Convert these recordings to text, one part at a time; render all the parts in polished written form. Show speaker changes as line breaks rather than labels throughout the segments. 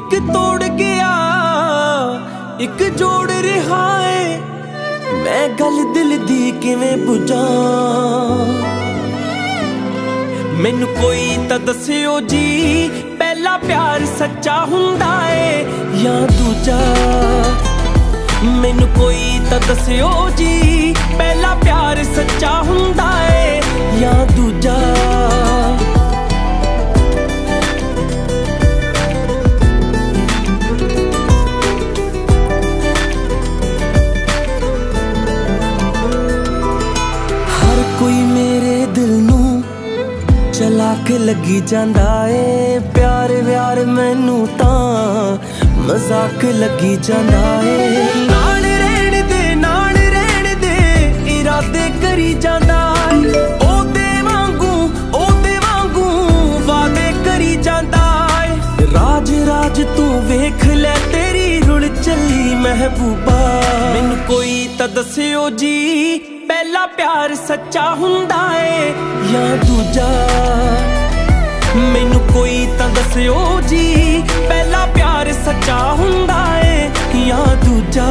ਇੱਕ ਤੋੜ ਗਿਆ ਇੱਕ ਜੋੜ ਰਿਹਾ ਏ। ਮੈਂ ਗੱਲ ਦਿਲ ਦੀ ਕਿਵੇਂ ਬੁਝਾਂ, ਮੈਨੂੰ ਕੋਈ ਤਾਂ ਦੱਸਿਓ ਜੀ, ਪਹਿਲਾ ਪਿਆਰ ਸੱਚਾ ਹੁੰਦਾ ਏ ਜਾਂ ਦੂਜਾ। ਮੈਨੂੰ ਕੋਈ ਤਾਂ ਦੱਸਿਓ ਜੀ, ਪਹਿਲਾ ਪਿਆਰ ਸੱਚਾ ਹੁੰਦਾ ਏ ਜਾਂ ਦੂਜਾ। ਹਰ ਕੋਈ ਮੇਰੇ ਦਿਲ ਨੂੰ ਚਲਾਕ ਲੱਗੀ ਜਾਂਦਾ ਏ, ਪਿਆਰ ਵਿਆਰ ਮੈਨੂੰ ਤਾਂ ਮਜ਼ਾਕ ਲੱਗੀ ਜਾਂਦਾ ਏ। ਨਾਲ ਰਹਿਣ ਦੇ ਇਰਾਦੇ ਕਰੀ ਜਾਂਦਾ ਏ, ਉਹਦੇ ਵਾਂਗੂ ਵਾਦੇ ਕਰੀ ਜਾਂਦਾ ਏ। ਰਾਜ ਤੂੰ ਵੇਖ ਲੈ ਤੇਰੀ ਰੁਲ ਚੱਲੀ ਮਹਿਬੂਬਾ। ਮੈਨੂੰ ਕੋਈ ਤਾਂ ਦੱਸਿਓ ਜੀ, ਪਹਿਲਾ ਪਿਆਰ ਸੱਚਾ ਹੁੰਦਾ ਏ ਜਾਂ ਦੂਜਾ। ਮੈਨੂੰ ਕੋਈ ਤਾਂ ਦੱਸਿਓ ਜੀ, ਪਹਿਲਾ ਪਿਆਰ ਸੱਚਾ ਹੁੰਦਾ ਏ ਜਾਂ ਦੂਜਾ।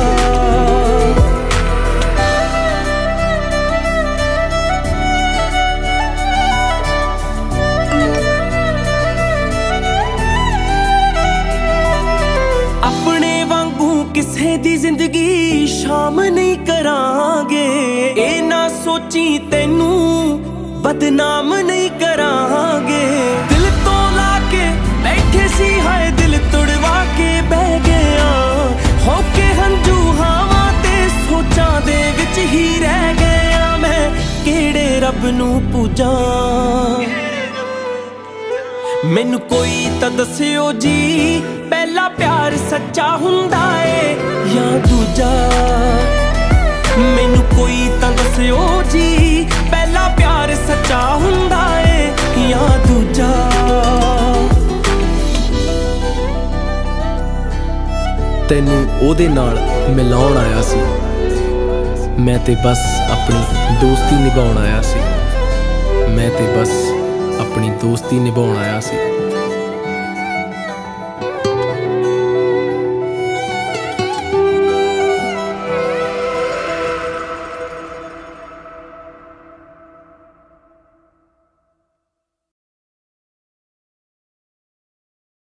ਆਪਣੇ ਵਾਂਗੂ ਕਿਸੇ ਦੀ ਜ਼ਿੰਦਗੀ ਸ਼ਾਮ ਨਹੀਂ ਕਰਾਂਗੇ, ਇਹ ਨਾ ਸੋਚੀ ਤੈਨੂੰ ਬਦਨਾਮ ਨਹੀਂ ਕਰਾਂਗੇ। ਦਿਲ ਤੋਂ ਲਾ ਕੇ ਬੈਠੇ ਸੀ ਹਾਏ, ਦਿਲ ਤੁੜਵਾ ਕੇ ਬਹਿ ਗਿਆ। ਹੋ ਕੇ ਹੰਝੂ ਹਾਵਾਂ ਤੇ ਸੋਚਾਂ ਦੇ ਵਿੱਚ ਹੀ ਰਹਿ ਗਿਆ। ਮੈਂ ਕਿਹੜੇ ਰੱਬ ਨੂੰ ਪੂਜਾਂ, ਮੈਨੂੰ ਕੋਈ ਤਾਂ ਦੱਸਿਓ ਜੀ, ਪਹਿਲਾ ਪਿਆਰ ਸੱਚਾ ਹੁੰਦਾ ਏ ਜਾਂ ਦੂਜਾ। ਮੈਨੂੰ ਕੋਈ ਤਾਂ ਦੱਸਿਓ ਜੀ, ਪਹਿਲਾ ਪਿਆਰ ਸੱਚਾ ਹੁੰਦਾ ਏ ਜਾਂ ਦੂਜਾ।
ਤੈਨੂੰ ਉਹਦੇ ਨਾਲ ਮਿਲਾਉਣ ਆਇਆ ਸੀ, ਮੈਂ ਤੇ ਬਸ ਆਪਣੀ ਦੋਸਤੀ ਨਿਭਾਉਣ ਆਇਆ ਸੀ। ਮੈਂ ਤੇ ਬਸ ਆਪਣੀ ਦੋਸਤੀ ਨਿਭਾਉਣ ਆਇਆ ਸੀ।